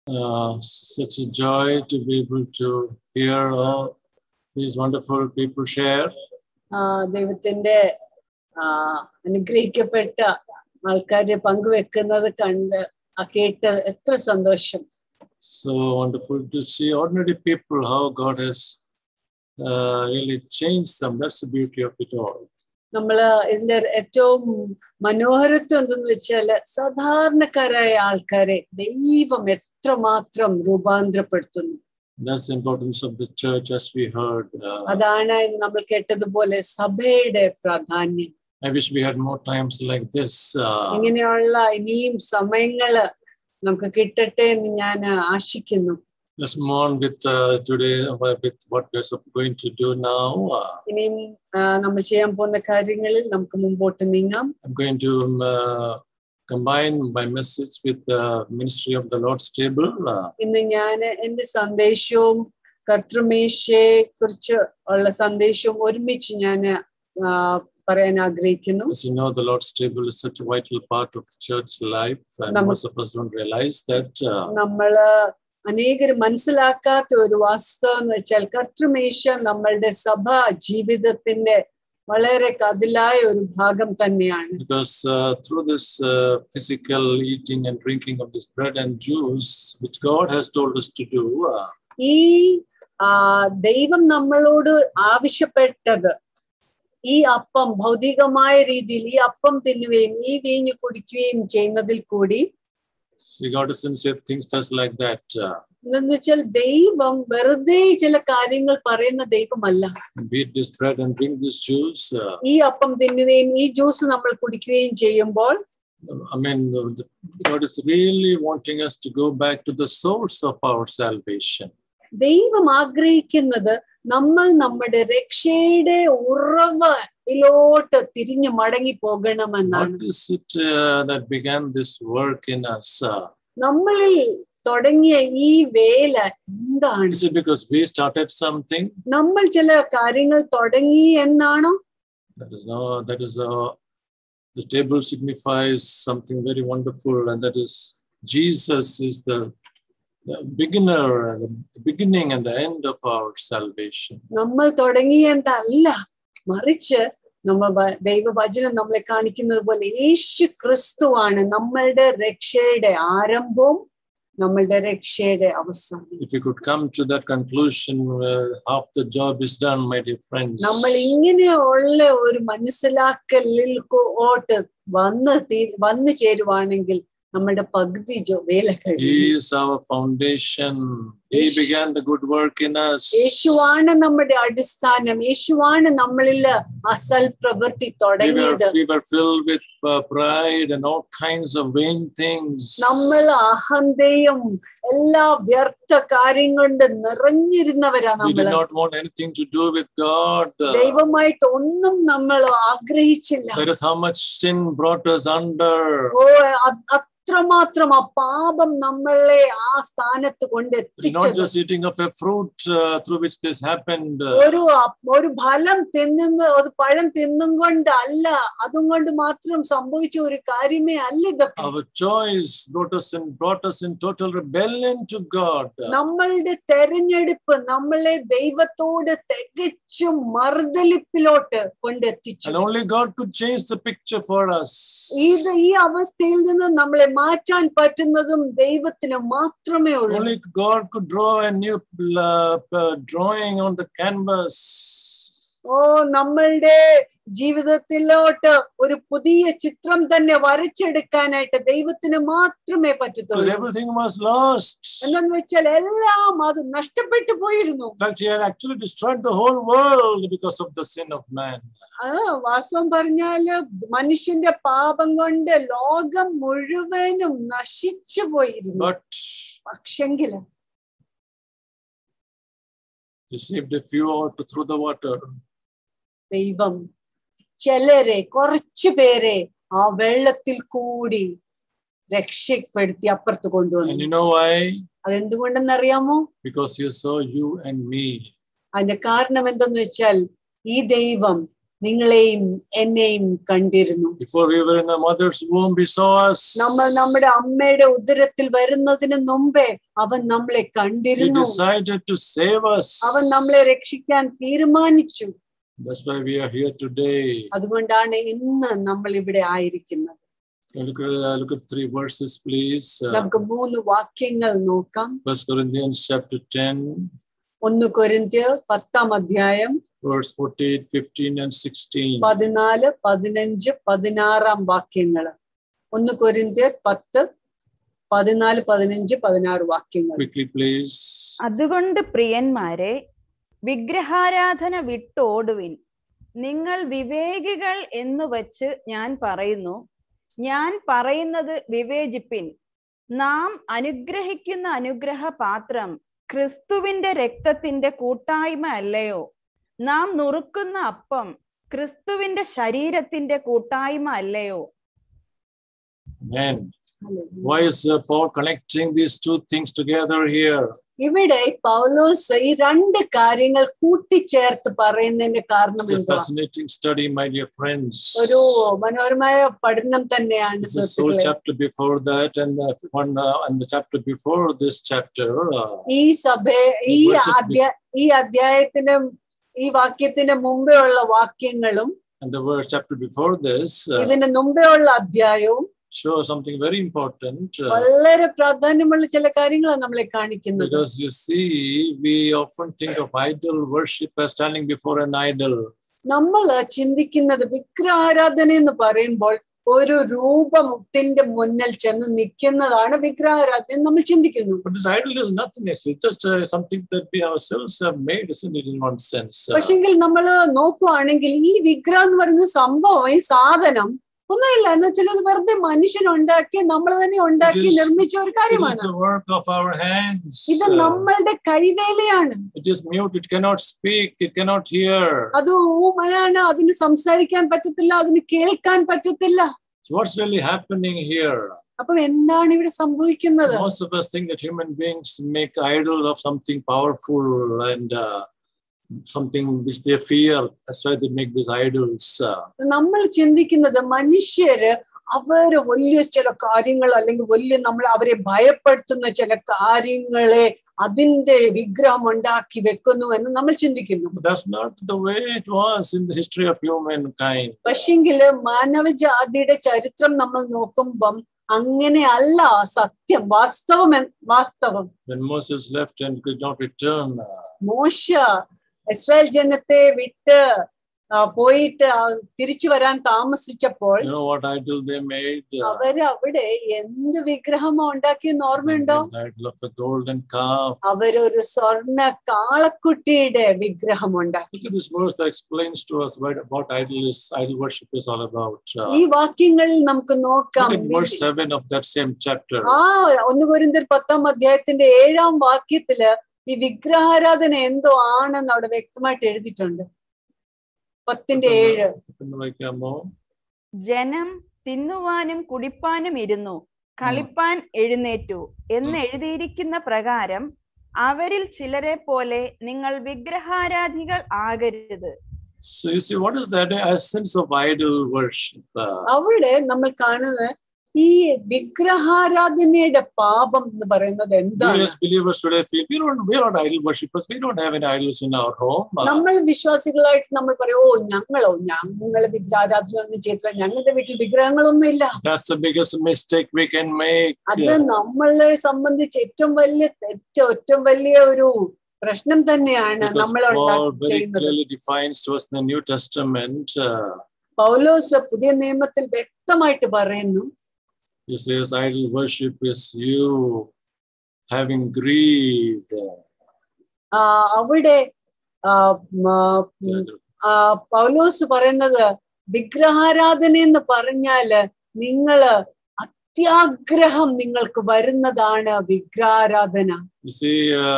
Such a joy to be able to hear all these wonderful people share. ദൈവത്തിന്റെ അനുഗ്രഹിക്കപ്പെട്ട ആൾക്കാരെ പങ്കുവെക്കുന്നത് കണ്ട് കേട്ട് എത്ര സന്തോഷം. So wonderful to see ordinary people, how God has really changed them. That's the beauty of it all. നമ്മള് ഇതിന്റെ ഏറ്റവും മനോഹരത്വം എന്തെന്ന് വെച്ചാല് സാധാരണക്കാരായ ആൾക്കാരെ ദൈവം എത്രമാത്രം രൂപാന്തരപ്പെടുത്തുന്നു. That's the importance of the church, as we heard. അതാണ് നമ്മൾ കേട്ടതുപോലെ സഭയുടെ പ്രാധാന്യം. I wish we had more times like this. ഇങ്ങനെയുള്ള ഇനിയും സമയങ്ങള് നമുക്ക് കിട്ടട്ടെ എന്ന് ഞാൻ ആശിക്കുന്നു. Let's move on with today with what we're going to do now. ഇനിയും നമ്മൾ ചെയ്യാൻ പോകുന്ന കാര്യങ്ങളിൽ നമുക്ക് മുമ്പോട്ട് നീങ്ങാം. I'm going to combine my message with the ministry of the Lord's table. ഇന്ന് ഞാൻ എന്റെ സന്ദേശവും കർത്തൃമേശയെ കുറിച്ച് ഉള്ള സന്ദേശവും ഒരുമിച്ച് ഞാൻ പറയാൻ ആഗ്രഹിക്കുന്നു. As you know, the Lord's table is such a vital part of church life, and most of us don't realize that. നമ്മള് അനേകർ മനസ്സിലാക്കാത്ത ഒരു വാസ്തവം എന്ന് വെച്ചാൽ കർത്തൃമേശ നമ്മളുടെ സഭാ ജീവിതത്തിന്റെ വളരെ കതിലായ ഒരു ഭാഗം തന്നെയാണ്. Because through this physical eating and drinking of this bread and juice, which God has told us to do, ഈ ദൈവം നമ്മളോട് ആവശ്യപ്പെട്ടത് ഈ അപ്പം ഭൗതികമായ രീതിയിൽ ഈ അപ്പം തിന്നുകയും ഈ വീഞ്ഞ് കുടിക്കുകയും ചെയ്യുന്നതിൽ കൂടി God doesn't say things just like that. എന്ന് വെച്ചാൽ ദൈവം വെറുതെ ചില കാര്യങ്ങൾ പറയുന്ന ദൈവമല്ല. Eat this bread and drink this juice. ഈ അപ്പം തിന്നുകയും ഈ ജ്യൂസ് നമ്മൾ കുടിക്കുകയും ചെയ്യുമ്പോൾ I mean, God is really wanting us to go back to the source of our salvation. ദൈവം ആഗ്രഹിക്കുന്നത് നമ്മൾ നമ്മുടെ രക്ഷയുടെ ഉറവിലോട്ട് തിരിഞ്ഞു മടങ്ങി പോകണമെന്നാണ്. What is it that began this work in us? നമ്മളിൽ തുടങ്ങിയ ഈ വേല എന്താണ്? Is it because we started something? നമ്മൾ ചില കാര്യങ്ങൾ തുടങ്ങി എന്നാണോ? That is the table signifies something very wonderful, and that is Jesus is the beginner, the beginning and the end of our salvation. നമ്മൾ തുടങ്ങിയതല്ല, മറിച്ച് നമ്മൾ ദൈവവചനം നമ്മളെ കാണിക്കുന്നത് പോലെ യേശു ക്രിസ്തുവാണ് നമ്മളുടെ രക്ഷയുടെ ആരംഭവും നമ്മളുടെ രക്ഷയുടെ അവസാനം. If you could come to that conclusion, half the job is done, my dear friends. നമ്മൾ ഇങ്ങനെയുള്ള ഒരു മനസ്സിലാക്കലിൽ വന്നു ചേരുവാണെങ്കിൽ നമ്മുടെ പകുതി വേല കഴിഞ്ഞു. He is our foundation. He began the good work in us. യേശുവാണ് നമ്മുടെ അടിസ്ഥാനം. യേശുവാണ് നമ്മളിൽ അസൽ പ്രവൃത്തി തുടങ്ങിയത്. We were filled with pride and all kinds of vain things. നമ്മൾ അഹന്തയും എല്ലാ വ്യർത്ഥ കാര്യം കൊണ്ട് നിറഞ്ഞിരുന്നവരാണ്. We did not want anything to do with God. ദൈവമായിട്ട് ഒന്നും നമ്മൾ ആഗ്രഹിച്ചില്ല. That is how much sin brought us under. അത്രമാത്രം ആ പാപം നമ്മളെ ആ സ്ഥാനത്ത് കൊണ്ടെത്തിച്ചത്. Not just eating of a fruit through which this happened. ഒരു ഫലം തിന്നുന്ന ഒരു പഴം തിന്നും കൊണ്ടല്ല, അതും കൊണ്ട് മാത്രം സംഭവിച്ച ഒരു കാര്യമേ അല്ല ഇതൊക്കെ. Our choice brought us in total rebellion to God. നമ്മളുടെ തെരഞ്ഞെടുപ്പ് നമ്മളെ ദൈവത്തോട് തികച്ചും മറുതലിപ്പിലോട്ട് കൊണ്ടെത്തിച്ചു. And only God could change the picture for us. ഈ അവസ്ഥയിൽ നിന്ന് നമ്മളെ മാറ്റാൻ പറ്റുന്നതും ദൈവത്തിന് മാത്രമേ ഉള്ളൂ. Only God could draw a new drawing on the canvas. നമ്മളുടെ ജീവിതത്തിലോട്ട് ഒരു പുതിയ ചിത്രം തന്നെ വരച്ചെടുക്കാനായിട്ട് ദൈവത്തിന് മാത്രമേ പറ്റത്തുള്ളൂ. Everything was lost. എന്താന്ന് വെച്ചാൽ എല്ലാം അത് നഷ്ടപ്പെട്ടു പോയിരുന്നു. In fact, he had actually destroyed the whole world because of the sin of man. വാസ്തവം പറഞ്ഞാല് മനുഷ്യന്റെ പാപം കൊണ്ട് ലോകം മുഴുവനും നശിച്ചു പോയിരുന്നു. പക്ഷെങ്കിലും he saved a few out through the water. ദൈവം ചിലരെ കുറച്ചു പേരെ ആ വെള്ളത്തിൽ കൂടി രക്ഷപ്പെടുത്തി അപ്പുറത്ത് കൊണ്ടുവന്നു. And you know why? അതെന്തുകൊണ്ടെന്നറിയാമോ? Because he saw you and me. അതിന്റെ കാരണം എന്തെന്ന് വെച്ചാൽ ഈ ദൈവം നിങ്ങളെയും എന്നെയും കണ്ടിരുന്നു. Before we were in the mother's womb, he saw us. നമ്മൾ നമ്മുടെ അമ്മയുടെ ഉദരത്തിൽ വരുന്നതിന് മുമ്പേ അവൻ നമ്മളെ He കണ്ടിരുന്നു. decided to save us. അവൻ നമ്മളെ രക്ഷിക്കാൻ തീരുമാനിച്ചു. That's why we are here today. അതുകൊണ്ടാണ് ഇന്ന് നമ്മൾ ഇവിടെ ആയിരിക്കുന്നത്. Look at 3 verses, please. നമുക്ക് 3 വാക്യങ്ങൾ നോക്കാം. 1 Corinthians chapter 10. 1 കൊരിന്ത്യർ 10-ാം അധ്യായം verse 14, 15 and 16. 14, 15, 16 വാക്യങ്ങൾ. 1 കൊരിന്ത്യർ 10, 14, 15, 16 വാക്യങ്ങൾ. Quickly, please. അതുകൊണ്ട് പ്രിയന്മാരെ, വിഗ്രഹാരാധന വിട്ടോടുവിൻ. നിങ്ങൾ വിവേകികൾ എന്ന് വച്ച് ഞാൻ പറയുന്നു. ഞാൻ പറയുന്നത് വിവേചിപ്പിൻ. നാം അനുഗ്രഹിക്കുന്ന അനുഗ്രഹ പാത്രം ക്രിസ്തുവിന്റെ രക്തത്തിന്റെ കൂട്ടായ്മ അല്ലയോ? നാം നുറുക്കുന്ന അപ്പം ക്രിസ്തുവിന്റെ ശരീരത്തിന്റെ കൂട്ടായ്മ അല്ലയോ? Amen. Why is Paul connecting these 2 things together here? ഇവിടെ പൗലോസ് ഈ 2 കാര്യങ്ങൾ കൂട്ടിച്ചേർത്ത് പറയുന്നതിന്റെ കാരണം It's a എന്താ? fascinating study, my dear friends. ഒരു മനോഹരമായ പഠനം തന്നെയാണ്. This is the whole chapter before that and the chapter before this chapter. ഈ അധ്യായത്തിന് ഈ വാക്യത്തിന് മുമ്പേ ഉള്ള വാക്യങ്ങളും and the chapter before this ഇതിന് മുമ്പേ ഉള്ള അധ്യായവും show something very important. വളരെ പ്രാധാന്യമുള്ള ചില കാര്യങ്ങളാണ് നമ്മളെ കാണിക്കുന്നത്. Because you see, we often think of idol worship as standing before an idol. നമ്മൾ ചിന്തിക്കുന്നത് വിഗ്രഹാരാധന എന്ന് പറയുമ്പോൾ ഒരു രൂപത്തിന്റെ മുന്നിൽ ചെന്ന് നിൽക്കുന്നതാണ് വിഗ്രഹാരാധന നമ്മൾ ചിന്തിക്കുന്നു. But this idol is nothing else. It's just something that we ourselves have made, isn't it, in one sense? പക്ഷെങ്കിൽ നമ്മൾ നോക്കുവാണെങ്കിൽ ഈ വിഗ്രഹം എന്ന് പറയുന്ന സംഭവം, ഈ സാധനം ഒന്നുമില്ല എന്ന് വെച്ചാൽ അത് വെറുതെ മനുഷ്യനുണ്ടാക്കി നമ്മൾ തന്നെ ഉണ്ടാക്കി നിർമ്മിച്ച ഒരു കാര്യമാണ്. ഇത് നമ്മളുടെ കൈവേലയാണ്. It cannot speak, it cannot hear. അത് ഊമയാണ്, അതിന് സംസാരിക്കാൻ പറ്റത്തില്ല, അതിന് കേൾക്കാൻ പറ്റത്തില്ല. So what's really happening here? അപ്പം എന്താണ് ഇവിടെ സംഭവിക്കുന്നത്? Most of us think that human beings make idols of something powerful and something which they fear. That's why they make these idols. നമ്മൾ ചിന്തിക്കുന്നത് മനുഷ്യര് അവര് വലിയ ചില കാര്യങ്ങൾ അല്ലെങ്കിൽ വലിയ നമ്മൾ അവരെ ഭയപ്പെടുത്തുന്ന ചില കാര്യങ്ങളെ അതിന്റെ വിഗ്രഹം ഉണ്ടാക്കി വെക്കുന്നു എന്ന് നമ്മൾ ചിന്തിക്കുന്നു. That's not the way it was in the history of humankind. പക്ഷെങ്കില് മാനവജാതിയുടെ ചരിത്രം നമ്മൾ നോക്കുമ്പം അങ്ങനെ അല്ല സത്യം, വാസ്തവം. When Moses left and could not return, മോശ ഇസ്രായേൽ ജനത്തെ വിട്ട് പോയിട്ട് തിരിച്ചു വരാൻ താമസിച്ചപ്പോൾ അവര് അവിടെ എന്ത് വിഗ്രഹമോ ഉണ്ടാക്കിയെന്ന് ഓർമ്മയുണ്ടോ? അവരൊരു സ്വർണ്ണ കാളക്കുട്ടിയുടെ വിഗ്രഹം ഉണ്ടാക്കി. ഈ വാക്യങ്ങളിൽ നമുക്ക് നോക്കാം. 1 കൊരിന്ത്യർ 10-ാം അധ്യായത്തിന്റെ 7-ാം വാക്യത്തില് ഈ വിഗ്രഹാരാധന എന്തോ ആണെന്ന് അവിടെ വ്യക്തമായിട്ട് എഴുതിയിട്ടുണ്ട്. 10:7. ജനം തിന്നുവാനും കുടിപ്പാനും ഇരുന്നു, കളിപ്പാൻ എഴുന്നേറ്റു എന്ന് എഴുതിയിരിക്കുന്ന പ്രകാരം അവരിൽ ചിലരെ പോലെ നിങ്ങൾ വിഗ്രഹാരാധികൾ ആകരുത്. So you see, what is that essence of idol worship? അവിടെ നമ്മൾ കാണുന്നത് ഈ വിഗ്രഹാരാധനയുടെ പാപം എന്ന് പറയുന്നത് എന്താണ്? നമ്മൾ വിശ്വാസികളായിട്ട് നമ്മൾ പറയും, ഞങ്ങള് വിഗ്രഹാരാധന ഒന്നും ചെയ്തില്ല, ഞങ്ങളുടെ വീട്ടിൽ വിഗ്രഹങ്ങളൊന്നും ഇല്ല. അത് നമ്മളെ സംബന്ധിച്ച് ഏറ്റവും വലിയ ഒരു പ്രശ്നം തന്നെയാണ് നമ്മൾ ചെയ്യുന്നത്. പൗലോസ് പുതിയ നിയമത്തിൽ വ്യക്തമായിട്ട് പറയുന്നു, he says idol worship is you having greed. അവിടെ പൗലോസ് പറയുന്നത് വിഗ്രഹാരാധന എന്ന് പറഞ്ഞാല് നിങ്ങള് അത്യാഗ്രഹം നിങ്ങൾക്ക് വരുന്നതാണ് വിഗ്രഹാരാധന. You see,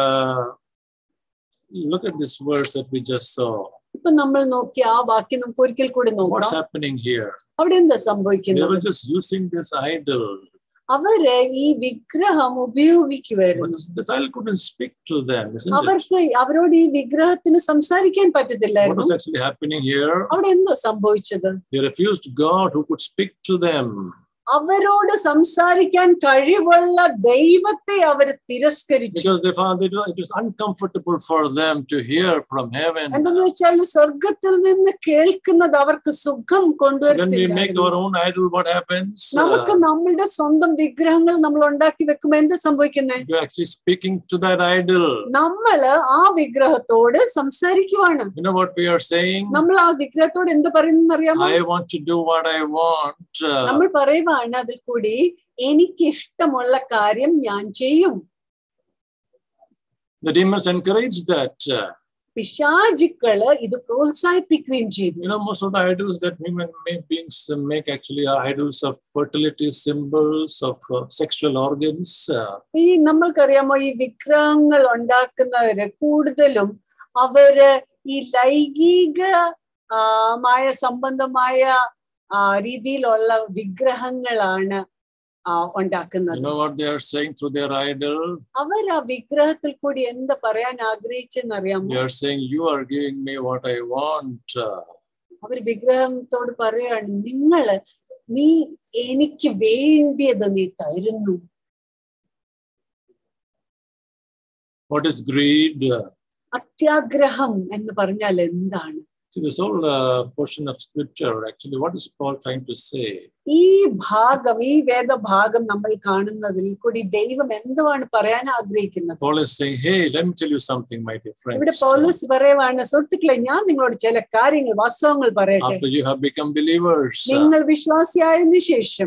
look at this verse that we just saw. ഇപ്പൊ നമ്മൾ നോക്കി ആ വാക്യം നമുക്ക് ഒരിക്കൽ കൂടി നോക്കാം. What's happening here? അവിടെ എന്താ സംഭവിക്കുന്നത്? They were just using this idol. അവര് ഈ വിഗ്രഹം ഉപയോഗിക്കുമായിരുന്നു. The child couldn't speak to them, isn't it? അവർക്ക് അവരോട് ഈ വിഗ്രഹത്തിന് സംസാരിക്കാൻ What പറ്റത്തില്ലായിരുന്നു. was actually happening here? അവിടെ എന്തോ സംഭവിച്ചത്? They refused God who could speak to them. അവരോട് സംസാരിക്കാൻ കഴിവുള്ള ദൈവത്തെ അവർ തിരസ്കരിച്ചു. Because they found it was uncomfortable for them to hear from heaven. എന്താന്ന് വെച്ചാൽ സ്വർഗത്തിൽ നിന്ന് കേൾക്കുന്നത് അവർക്ക് സുഖം When we make കൊണ്ടുവരുന്നില്ല. our own idol, what happens? നമുക്ക് നമ്മളുടെ സ്വന്തം വിഗ്രഹങ്ങൾ നമ്മൾ ഉണ്ടാക്കി വെക്കുമ്പോ എന്താ സംഭവിക്കുന്നത്? You're actually speaking to that idol. നമ്മള് ആ വിഗ്രഹത്തോട് സംസാരിക്കുവാണ്. You know what we are saying? നമ്മൾ ആ വിഗ്രഹത്തോട് എന്ത് പറയുന്ന അറിയാമോ? I want to do what I want. നമ്മൾ പറയുവാണ് അതിൽ കൂടി എനിക്ക് ഇഷ്ടമുള്ള കാര്യം ഞാൻ ചെയ്യും. The demons encourage that. പിശാചുക്കള് ഇത് പ്രോത്സാഹിപ്പിക്കുകയും ചെയ്തു. You know, most of the idols that human beings make actually are idols of fertility, symbols of sexual organs. ഈ നമ്മൾക്കറിയാമോ ഈ വിഗ്രഹങ്ങൾ ഉണ്ടാക്കുന്നവര് കൂടുതലും അവര് ഈ ലൈംഗിക മായ സംബന്ധമായ രീതിയിലുള്ള വിഗ്രഹങ്ങളാണ് ഉണ്ടാക്കുന്നത്. You know what they are saying through their idol? അവർ ആ വിഗ്രഹത്തിൽ കൂടി എന്താ പറയാൻ ആഗ്രഹിച്ചെന്നറിയാമോ? They are saying, you are giving me what I want. അവർ വിഗ്രഹത്തോട് പറയാണ്, നീ എനിക്ക് വേണ്ടിയത് നീ തരുന്നു. What is greed? അത്യാഗ്രഹം എന്ന് പറഞ്ഞാൽ എന്താണ്? See, this whole portion of scripture, actually, what is Paul trying to say? ഈ ഭാഗം, ഈ വേദഭാഗം നമ്മൾ കാണുന്നതിൽ കൂടി ദൈവം എന്തുവാണ് പറയാൻ ആഗ്രഹിക്കുന്നത്? Paul is saying, hey, let me tell you something, my dear friends. ഇവിടെ പൗലോസ് പറയുവാണ്, സുഹൃത്തുക്കളെ, ഞാൻ നിങ്ങളോട് ചില കാര്യങ്ങൾ, വാസ്തവങ്ങൾ പറയട്ടെ. After you have become believers, നിങ്ങൾ വിശ്വാസിയായതിനു ശേഷം,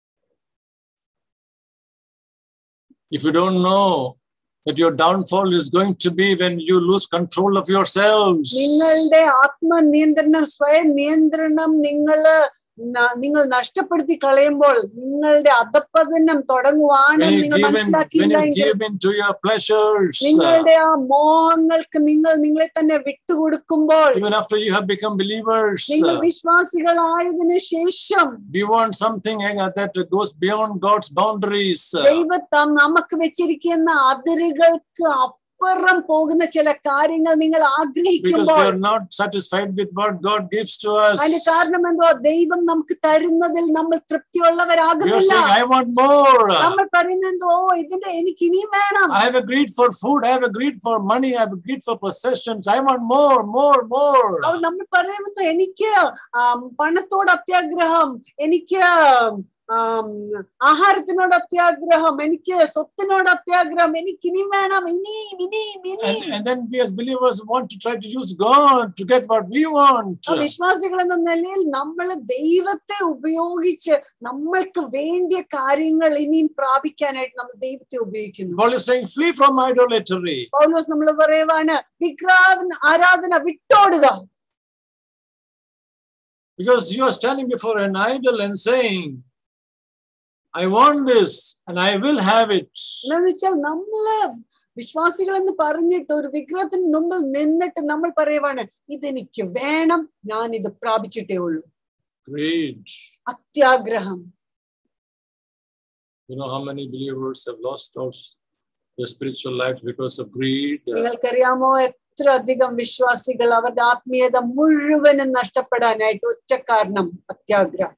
if you don't know that your downfall is going to be when you lose control of yourselves. നിങ്ങളുടെ ആത്മനിയന്ത്രണം, സ്വയം നിയന്ത്രണം നിങ്ങൾ നഷ്ടപ്പെടുത്തി കളയുമ്പോൾ നിങ്ങളുടെ അധപ്പതനം തുടങ്ങുവാനും നിങ്ങൾ മനസ്സിലാക്കിയില്ലെങ്കിൽ, നിങ്ങളുടെ ആ മോഹങ്ങൾക്ക് നിങ്ങളെ തന്നെ വിട്ടുകൊടുക്കുമ്പോൾ, even after you have become believers, നിങ്ങൾ വിശ്വാസികളായതിനു ശേഷം, do you want something that goes beyond God's boundaries? ദൈവം നമുക്ക് വെച്ചിരിക്കുന്ന അതിരുകൾക്ക് അപ്പുറം പോകുന്ന ചില കാര്യങ്ങൾ നിങ്ങൾ ആഗ്രഹിക്കുമ്പോൾ, we are not satisfied with what God gives to us. അതിന്റെ കാരണം എന്തോ? ദൈവം നമുക്ക് തരുന്നതിൽ നമ്മൾ തൃപ്തിയുള്ളവരാകുന്നില്ല. I want more. നമ്മൾ പറയുന്നതോ, ഇതിന്റെ എനിക്ക് ഇനിയും വേണം. I have a greed for food, I have a greed for money, I have a greed for possessions. I want more. നമ്മൾ പറയുന്നത്, എനിക്ക് പണത്തോട് അത്യാഗ്രഹം, എനിക്ക് ആഹാരത്തിനോട് അത്യാഗ്രഹം, എനിക്ക് സ്വത്തിനോട് അത്യാഗ്രഹം, എനിക്ക് ഇനിയും വേണം, ഇനിയും. And then we as believers want to try to use God to get what we want. വിശ്വാസികൾ എന്ന നിലയിൽ നമ്മൾ ദൈവത്തെ ഉപയോഗിച്ച് നമ്മൾക്ക് വേണ്ടിയ കാര്യങ്ങൾ ഇനിയും പ്രാപിക്കാനായിട്ട് നമ്മൾ ദൈവത്തെ ഉപയോഗിക്കുന്നു. Paul is saying, flee from idolatry. പൗലോസ് നമ്മൾ പറയുവാണ്, ആരാധന വിട്ടോടുക. Because you are standing before an idol and saying, I want this and I will have it. എന്ന് വെച്ചാൽ നമ്മള് വിശ്വാസികൾ എന്ന് പറഞ്ഞിട്ട് ഒരു വിഗ്രഹത്തിന് മുമ്പിൽ നിന്നിട്ട് നമ്മൾ പറയുവാണ്, ഇതെനിക്ക് വേണം, ഞാൻ ഇത് പ്രാപിച്ചിട്ടേ ഉള്ളൂ. Greed. അത്യാഗ്രഹം. You know how many believers have lost out their spiritual life because of greed? നിങ്ങൾക്കറിയാമോ എത്ര അധികം വിശ്വാസികൾ അവരുടെ ആത്മീയത മുഴുവനും നഷ്ടപ്പെടാനായിട്ട് ഒറ്റ കാരണം അത്യാഗ്രഹം.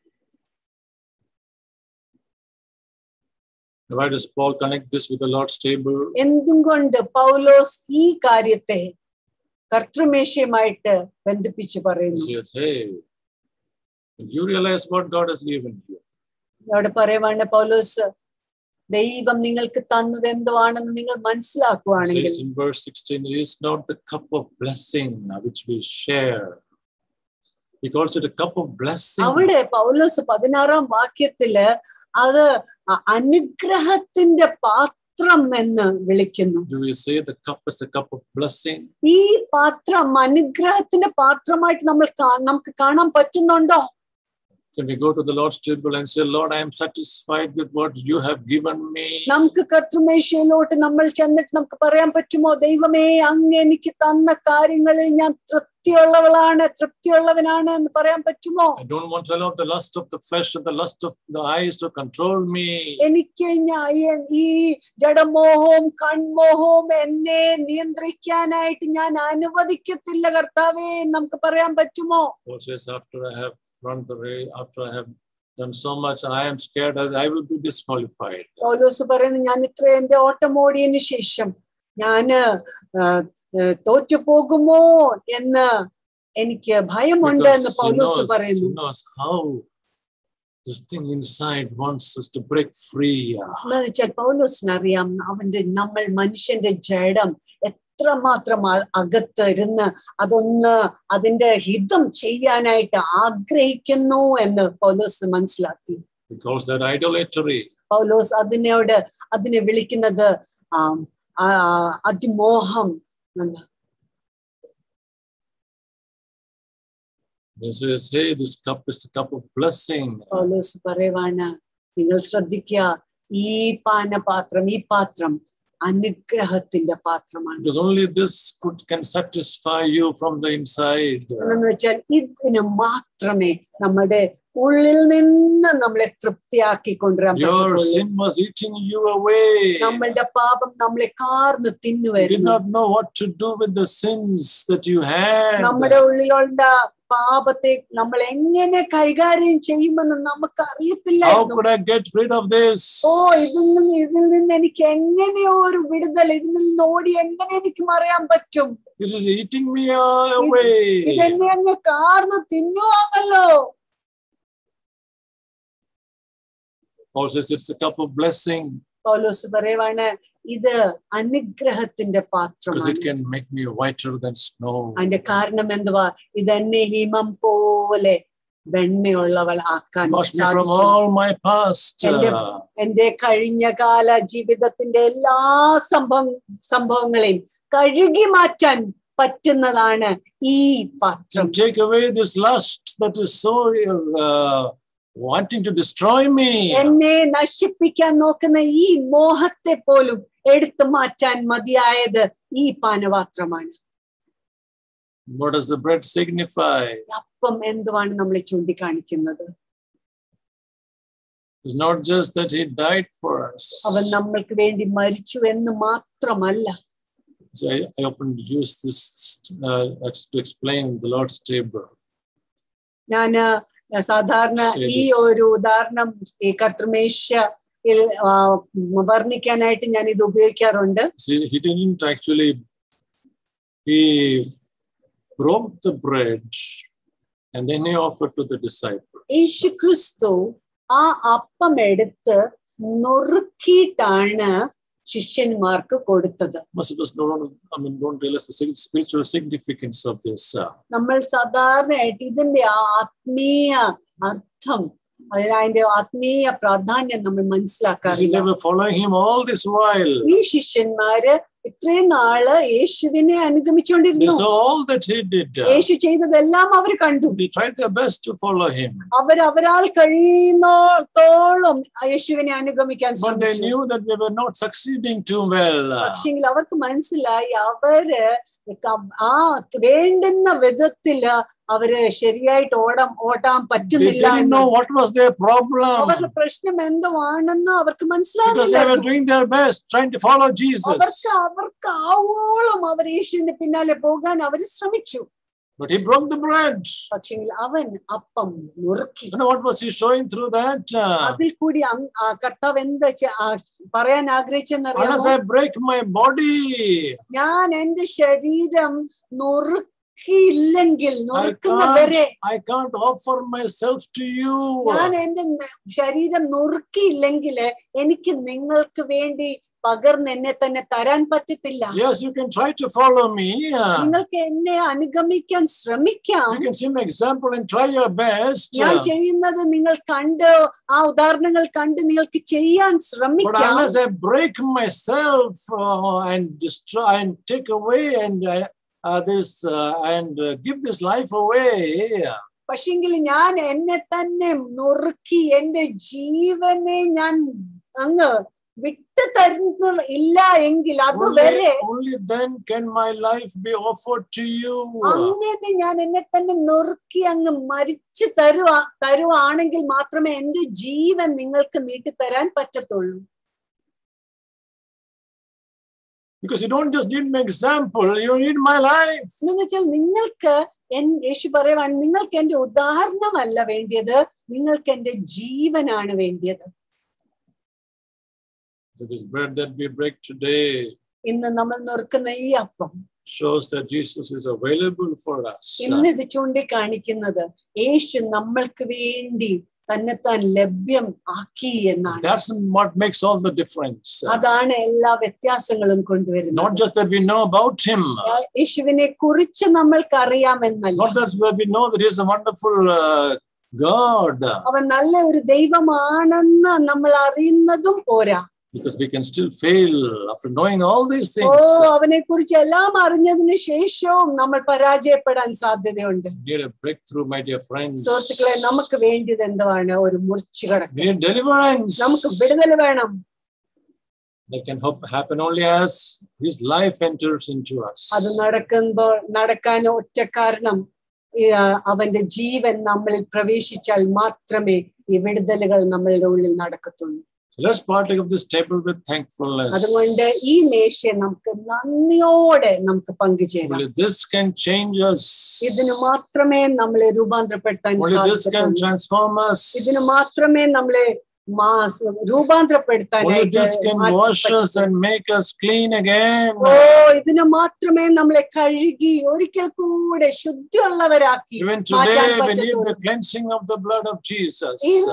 Why does Paul connect this with the Lord's table? എന്തുകൊണ്ട് പൗലോസ് ഈ കാര്യത്തെ കർത്തൃമേശയുമായിട്ട് ബന്ധിപ്പിച്ച് പറയുന്നു? He says, hey, you realize what God has given you. അവിടെ പറയുവാണ് പൗലോസ്, ദൈവം നിങ്ങൾക്ക് തന്നത് എന്തുവാണെന്ന് നിങ്ങൾ മനസ്സിലാക്കുവാണെങ്കിൽ. In verse 16, it is not the cup of blessing which we share. He calls it a cup of blessing. അവിടെ പൗലോസ് 16-ാം വാക്യത്തില് അത് അനുഗ്രഹത്തിന്റെ പാത്രം എന്ന് വിളിക്കുന്നു. Do we say the cup is a cup of blessing? ഈ പാത്രം അനുഗ്രഹത്തിന്റെ പാത്രമായിട്ട് നമുക്ക് കാണാൻ പറ്റുന്നുണ്ടോ? Can we go to the Lord's table and say, Lord, I am satisfied with what you have given me? നമുക്ക് കർത്തൃമേശയിലോട്ട് നമ്മൾ ചെന്നിട്ട് നമുക്ക് പറയാൻ പറ്റുമോ, ദൈവമേ, അങ്ങ് എനിക്ക് തന്ന കാര്യങ്ങളിൽ ഞാൻ തൃപ്തിയുള്ളവളാണ്, തൃപ്തിയുള്ളവനാണ് എന്ന് പറയാൻ പറ്റുമോ? I don't want to allow the lust of the flesh and the lust of the eyes to control me. എനിക്ക് ഈ ജഡമോഹവും കൺമോഹവും എന്നെ നിയന്ത്രിക്കാനായിട്ട് ഞാൻ അനുവദിക്കത്തില്ല കർത്താവേ, നമുക്ക് പറയാൻ പറ്റുമോ? Paul says, after I have run the race, after I have done so much, I am scared that I will be disqualified. പൗലോസ് പറയുന്നു, ഞാൻ ഇത്ര എന്റെ ഓട്ടം ഓടിയതിനു ശേഷം ഞാന് തോറ്റുപോകുമോ എന്ന് എനിക്ക് ഭയമുണ്ട് എന്ന് പൗലോസ് പറയുന്നു. This thing inside wants us to break free. എന്നുവെച്ചാൽ പൗലോസിനറിയാം നമ്മൾ മനുഷ്യന്റെ ജഡം എത്രമാത്രം അകത്ത് ഇരുന്ന് അതിന്റെ ഹിതം ചെയ്യാനായിട്ട് ആഗ്രഹിക്കുന്നു എന്ന് പൗലോസ് മനസ്സിലാക്കി. Because that idolatry. പൗലോസ് അതിനെ വിളിക്കുന്നത് അതിമോഹം എന്ന്. He says, hey, this cup is the cup of blessing. പൗലോസ് പറയുവാണ്, നിങ്ങൾ ശ്രദ്ധിക്കുക, ഈ പാത്രം അനുഗ്രഹത്തിന്റെ പാത്രമാണ്. Because only this can satisfy you from the inside. എന്ന് വെച്ചാൽ ഇതിന് മാത്രമേ നമ്മുടെ ഉള്ളിൽ നിന്ന് നമ്മളെ തൃപ്തിയാക്കി കൊണ്ടുവരാൻ Your sin was eating you away. നമ്മളുടെ പാപം നമ്മളെ കാർന്ന് തിന്നുവരുന്നു. You did not know what to do with the sins that you had. നമ്മുടെ ഉള്ളിലുള്ള പാപത്തെ നമ്മൾ എങ്ങനെ കൈകാര്യം ചെയ്യുമെന്ന് നമുക്ക് അറിയത്തില്ലായിരുന്നു. How could I get rid of this? ഇതിൽ നിന്ന് എനിക്ക് എങ്ങനെ ഒരു വിടുതൽ, ഇതിൽ നിന്ന് ഓടി എങ്ങനെ എനിക്ക് മറിയാൻ പറ്റും? It is eating me away. ഇതെന്നെ അങ്ങ് കാർന്ന് തിന്നുവാണല്ലോ. Paul says it's a cup of blessing. പൗലോസ് പറയുവാണ്, ഇത് അനുഗ്രഹത്തിന്റെ പാത്രമാണ്. Because it can make me whiter than snow. അതിന്റെ കാരണം എന്തുവാ? ഇതെന്നെ ഹിമം പോലെ വെണ്മയുള്ളവൾ ആക്കാൻ From all my past. എന്റെ കഴിഞ്ഞ കാല ജീവിതത്തിന്റെ എല്ലാ സംഭവങ്ങളെയും കഴുകി മാറ്റാൻ പറ്റുന്നതാണ് ഈ പാത്രം. Take away this lust that is so wanting to destroy me. എന്നെ നശിപ്പിക്കാൻ നോക്കുന്ന ഈ മോഹത്തെ പോലും എടുത്തു മാറ്റാൻ മതിയായത് ഈ പാനപാത്രമാണ്. What does the bread signify? അപ്പം എന്തുവാണ് നമ്മളെ ചൂണ്ടിക്കാണിക്കുന്നത്? It's not just that he died for us. അവൻ നമ്മൾക്ക് വേണ്ടി മരിച്ചു എന്ന് മാത്രമല്ല. So I often use this to explain the Lord's table. ഞാൻ സാധാരണ ഈ ഒരു ഉദാഹരണം ഈ കർത്തൃമേശയിൽ വർണ്ണിക്കാനായിട്ട് ഞാൻ ഇത് ഉപയോഗിക്കാറുണ്ട്. He didn't actually, he broke the bread and then he offered to the disciples. യേശു ക്രിസ്തു ആ അപ്പം എടുത്ത് നുറുക്കിയിട്ടാണ് ശിഷ്യന്മാർക്ക് കൊടുത്തത്. Most of us don't realize the spiritual significance of this. നമ്മൾ സാധാരണയായിട്ട് ഇതിന്റെ ആത്മീയ അർത്ഥം, അതിന്റെ ആത്മീയ പ്രാധാന്യം നമ്മൾ മനസ്സിലാക്കാറില്ല. They were following him all this while. ഈ ശിഷ്യന്മാര് ഇത്രയും നാള് യേശുവിനെ അനുഗമിച്ചുകൊണ്ടിരുന്നു. All that he did. യേശു ചെയ്തതെല്ലാം അവർ കണ്ടു. They tried their best to follow him. അവരാൽ കഴിയുന്നോളം യേശുവിനെ അനുഗമിക്കാൻ ശ്രമിച്ചു. But they knew that they were not succeeding too well. പക്ഷെങ്കിൽ അവർക്ക് മനസ്സിലായി അവര് ആ വേണ്ടുന്ന വിധത്തില് അവര് ശരിയായിട്ട് ഓടാൻ പറ്റുന്നില്ല. They didn't know what was their problem. അവരുടെ പ്രശ്നം എന്തുവാണെന്ന് അവർക്ക് മനസ്സിലായില്ല. Because they were doing their best, trying to follow Jesus. അവർക്ക് ആവോളം അവർ യേശുവിന്റെ പിന്നാലെ പോകാൻ അവർ ശ്രമിച്ചു. But he broke the bread. പക്ഷെങ്കിൽ അവൻ അപ്പം നുറുക്കി. What was he showing through that? അതിൽ കൂടി കർത്താവ് എന്താ പറയാൻ ആഗ്രഹിച്ചെന്നറിയാമോ? Unless I break my body, ഞാൻ എന്റെ ശരീരം നുറുക്കിയില്ലെങ്കിൽ I can't offer myself to you. ഞാൻ എന്റെ ശരീരം നുറുക്കിയില്ലെങ്കിൽ എനിക്ക് നിങ്ങൾക്ക് വേണ്ടി പകർന്ന് എന്നെ തന്നെ തരാൻ പറ്റത്തില്ല. Yes, you can try to follow me. നിങ്ങൾക്ക് എന്നെ അനുഗമിക്കാൻ ശ്രമിക്കാം. You can see my example and try your best. ഞാൻ ചെയ്യുന്നത് നിങ്ങൾ കണ്ട് ആ ഉദാഹരണങ്ങൾ കണ്ട് നിങ്ങൾക്ക് ചെയ്യാൻ ശ്രമിക്കാം. But unless I break myself and destroy and take away and give this life away. പക്ഷെങ്കിൽ ഞാൻ എന്നെ തന്നെ നുറുക്കി എന്റെ ജീവനെ ഞാൻ അങ്ങ് വിട്ടു തരുന്ന ഇല്ല എങ്കിൽ അതുവരെ only then can my life be offered to you. അങ്ങനെ ഞാൻ എന്നെ തന്നെ നുറുക്കി അങ്ങ് മരിച്ചു തരുവാണെങ്കിൽ മാത്രമേ എന്റെ ജീവൻ നിങ്ങൾക്ക് നീട്ടിത്തരാൻ പറ്റത്തുള്ളൂ. Because you don't just need my example, you need my life. എന്നുവെച്ചാൽ നിങ്ങൾക്ക് യേശു പറയുവാൻ നിങ്ങൾക്ക് എന്റെ ഉദാഹരണമല്ല വേണ്ടിയത്, നിങ്ങൾക്ക് എന്റെ ജീവനാണ് വേണ്ടിയത്. So this bread that we break today ഇന്ന് നമ്മൾ നുറുക്കുന്ന ഈ അപ്പം shows that Jesus is available for us. ഇന്ന് ഇത് ചൂണ്ടിക്കാണിക്കുന്നത് യേശു നമ്മൾക്ക് വേണ്ടി തന്നെത്താൻ ലഭ്യം ആക്കി എന്നാണ്. That's what makes all the difference. അതാണ് എല്ലാ വ്യത്യാസങ്ങളും കൊണ്ടുവരുന്നത്. Not just that we know about him. യേശുവിനെ കുറിച്ച് നമ്മൾക്ക് അറിയാമെന്നല്ല. Not just that we know that he is a wonderful God. അവൻ നല്ല ഒരു ദൈവമാണെന്ന് നമ്മൾ അറിയുന്നതും പോരാ. Because we can still fail after knowing all these things. അവനെ കുറിച്ച് എല്ലാം അറിഞ്ഞതിന് ശേഷവും നമ്മൾ പരാജയപ്പെടാൻ സാധ്യതയുണ്ട്. We need a breakthrough, my dear friends. സുഹൃത്തുക്കളെ, നമുക്ക് വേണ്ടിയത് എന്താണ്? ഒരു മുറിച്ചുകടക്കൽ. We need deliverance. നമുക്ക് വിടുതൽ വേണം. That can happen only as his life enters into us. അത് നടക്കാൻ ഒറ്റ കാരണം അവന്റെ ജീവൻ നമ്മളിൽ പ്രവേശിച്ചാൽ മാത്രമേ ഈ വിടുതലുകൾ നമ്മളുടെ ഉള്ളിൽ നടക്കത്തുള്ളൂ. Let's partake of this table with thankfulness. അതുകൊണ്ട് ഈ മേശയെ നമുക്ക് നന്ദിയോടെ നമുക്ക് പങ്കുചേരാം. Only this can change us. ഇതിന് മാത്രമേ നമ്മളെ രൂപാന്തരപ്പെടുത്താൻ Only this can transform us. ഇതിന് മാത്രമേ നമ്മളെ രൂപാന്തരപ്പെടുത്താൻ. Only this can wash us and make us clean again. ഇതിന് മാത്രമേ നമ്മളെ കഴുകി ഒരിക്കൽ കൂടെ ശുദ്ധിയുള്ളവരാക്കി. Even today we need the cleansing of the blood of Jesus.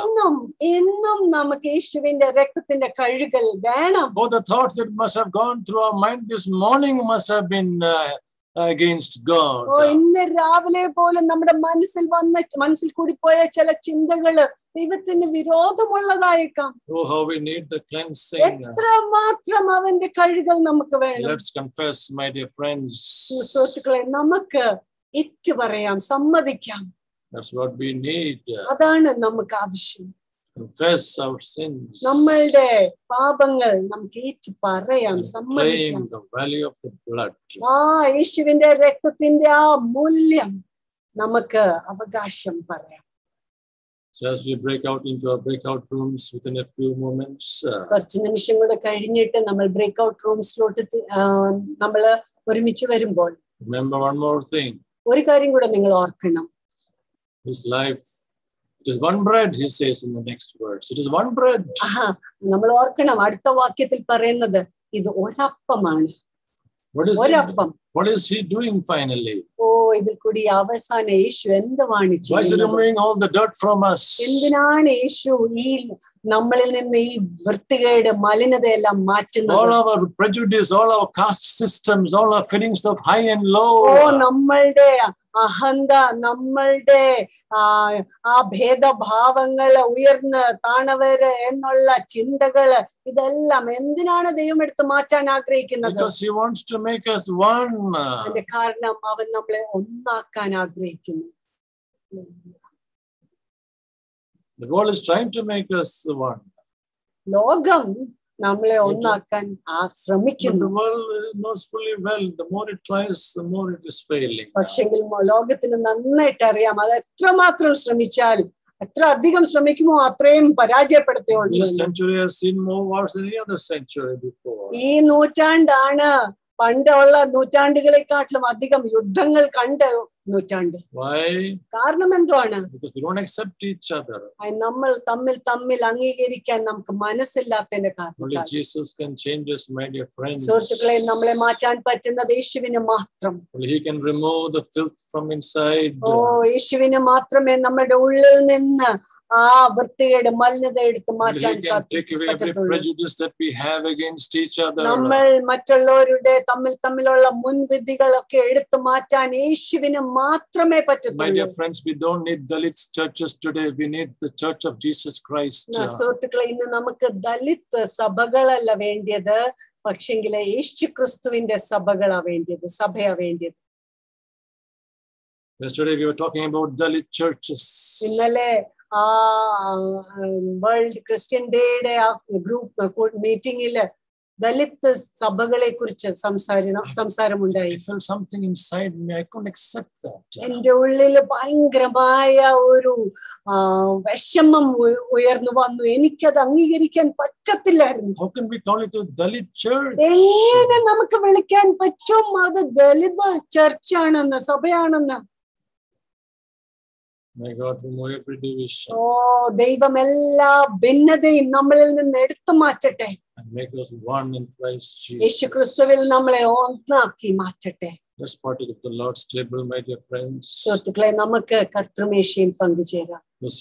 എന്നും നമുക്ക് യേശുവിന്റെ രക്തത്തിന്റെ കഴുകൽ വേണം. Oh, the thoughts that must have gone through our mind this morning must have been against God. ഇന്ന് രാവിലെ പോലും നമ്മുടെ മനസ്സിൽ കൂടിപ്പോയ ചില ചിന്തകള് ദൈവത്തിന് വിരോധമുള്ളതായേക്കാം. Oh, how we need the cleansing. എത്രമാത്രം അവന്റെ കഴുകൽ നമുക്ക് വേണം. Let's confess, my dear friends. സുഹൃത്തുക്കളെ, നമുക്ക് ഏറ്റുപറയാം, സമ്മതിക്കാം. That's what we need. അതാണ് നമുക്ക് ആവശ്യം. Confess our sins. നമ്മളുടെ പാപങ്ങൾ നമുക്ക് ഏറ്റു പറയാം, സമ്മതിക്കാം. Claim the value of the blood. യേശുവിന്റെ രക്തത്തിന്റെ ആ മൂല്യം നമുക്ക് അവകാശം പറയാം. So as we break out into our breakout rooms within a few moments. കുറച്ച് നിമിഷങ്ങൾ കഴിഞ്ഞിട്ട് നമ്മൾ ബ്രേക്ക്ഔട്ട് റൂംസിലോട്ട് നമ്മൾ ഒരുമിച്ച് വരുമ്പോൾ remember one more thing. ഒരു കാര്യം കൂടെ നിങ്ങൾ ഓർക്കണം. His life, it is one bread, he says in the next verse. It is one bread. നമ്മൾ ഓർക്കണം, അടുത്ത വാക്യത്തിൽ പറയുന്നത് ഇത് ഒരപ്പമാണ്. ഒരപ്പം. What is he doing finally? ഇതിൽ കൂടി അവസാനം യേശു എന്താണ് ചെയ്യുന്നത്? Why is he removing all the dirt from us? എന്തിനാണ് യേശു ഈ നമ്മളിൽ നിന്ന് ഈ വൃത്തികേട് മലിനതയെല്ലാം മാറ്റുന്നത്? All our prejudice, all our caste systems, all our feelings of high and low. നമ്മളുടെ അഹന്ത, നമ്മളുടെ ആ ഭേദഭാവങ്ങള്, ഉയർന്ന് താണവര് എന്നുള്ള ചിന്തകള്, ഇതെല്ലാം എന്തിനാണ് ദൈവം എടുത്ത് മാറ്റാൻ ആഗ്രഹിക്കുന്നത്? Because he wants to make us one. അതിന്റെ കാരണം അവൻ നമ്മളെ ഒന്നാക്കാൻ ആഗ്രഹിക്കുന്നു. The world is trying to make us one. ലോകം നമ്മളെ ഒന്നാക്കാൻ ശ്രമിക്കുന്നു. The world knows fully well, the more it tries, the more it is failing. പക്ഷെങ്കിൽ ലോകത്തിന് നന്നായിട്ട് അറിയാം, അത് എത്രമാത്രം ശ്രമിച്ചാലും, എത്ര അധികം ശ്രമിക്കുമോ അത്രയും പരാജയപ്പെടുത്തുകയുള്ളൂ. This century has seen more wars than any other century before. ഈ നൂറ്റാണ്ടാണ് പണ്ടുള്ള നൂറ്റാണ്ടുകളെക്കാട്ടിലും അധികം യുദ്ധങ്ങൾ കണ്ട നൂറ്റാണ്ട്. Why? കാരണം എന്താണ്? Because we don't accept each other. നമ്മൾ തമ്മിൽ അംഗീകരിക്കാൻ നമുക്ക് മനസ്സില്ലാത്തതിന്റെ കാരണം. Only Jesus can change us, my dear friends. സുഹൃത്തുക്കളെ, നമ്മളെ മാറ്റാൻ പറ്റുന്നത് യേശുവിന് മാത്രം. Only he can remove the filth from inside. യേശുവിന് മാത്രമേ നമ്മുടെ ഉള്ളിൽ നിന്ന് ആ വൃത്തികേട് മലിനത എടുത്ത് മാറ്റാൻ നമ്മൾ മറ്റുള്ളവരുടെ തമ്മിലുള്ള മുൻവിധികളൊക്കെ എടുത്തു മാറ്റാൻ യേശുവിന് മാത്രമേ പറ്റത്തുള്ളൂ. My dear friends, we don't need Dalit churches today. We need the Church of Jesus Christ. സുഹൃത്തുക്കളെ, ഇന്ന് നമുക്ക് ദലിത് സഭകളല്ല വേണ്ടിയത്, പക്ഷെങ്കിൽ യേശു ക്രിസ്തുവിന്റെ സഭകളാ വേണ്ടിയത്, സഭയാ വേണ്ടിയത്. Yesterday we were talking about Dalit churches. ഇന്നലെ വേൾഡ് ക്രിസ്ത്യൻ ഡേയുടെ ആ ഗ്രൂപ്പ് മീറ്റിംഗില് ദലിത് സഭകളെ കുറിച്ച് സംസാരമുണ്ടായി. എന്റെ ഉള്ളില് ഭയങ്കരമായ ഒരു വിഷമം ഉയർന്നു വന്നു. എനിക്കത് അംഗീകരിക്കാൻ പറ്റത്തില്ലായിരുന്നു. എങ്ങനെ നമുക്ക് വിളിക്കാൻ പറ്റും അത് ദലിത് ചർച്ചാണെന്ന്, സഭയാണെന്ന്? ദൈവം എല്ലാ ഭിന്നതയും നമ്മളിൽ നിന്ന് എടുത്തു മാറ്റട്ടെ. യേശുക്രിസ്തുവിൽ നമ്മളെ ഒന്നാക്കി മാറ്റട്ടെ. സുഹൃത്തുക്കളെ, നമുക്ക് കർത്തൃമേശയിൽ പങ്കുചേരാം.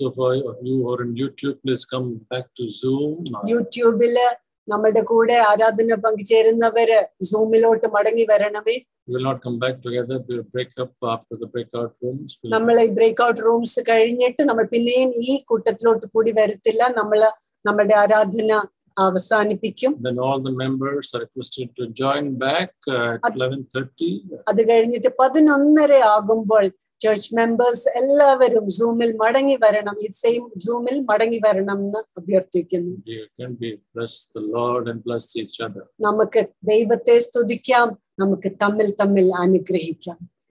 യൂട്യൂബില് നമ്മളുടെ കൂടെ ആരാധന പങ്കുചേരുന്നവര് സൂമിലോട്ട് മടങ്ങി വരണമേ. We will not come back together. We will break up after the breakout rooms. നമ്മൾ ഈ breakout rooms കഴിഞ്ഞിട്ട് നമ്മൾ പിന്നെയും ഈ കൂട്ടത്തിലോട്ട് കൂടി വരത്തില്ല. നമ്മുടെ ആരാധന അവസാനിപ്പിക്കും. Then all the members are requested to join back at 11:30. അത് കഴിഞ്ഞിട്ട് 11:30 ആകുമ്പോൾ ചർച്ച് മെമ്പേഴ്സ് എല്ലാവരും സൂമിൽ മടങ്ങി വരണം. ഈ സെയിം സൂമിൽ മടങ്ങി വരണം എന്ന് അഭ്യർത്ഥിക്കുന്നു. You can be bless the Lord and bless each other. നമുക്ക് ദൈവത്തെ സ്തുതിക്കാം, നമുക്ക് തമ്മിൽ അനുഗ്രഹിക്കാം.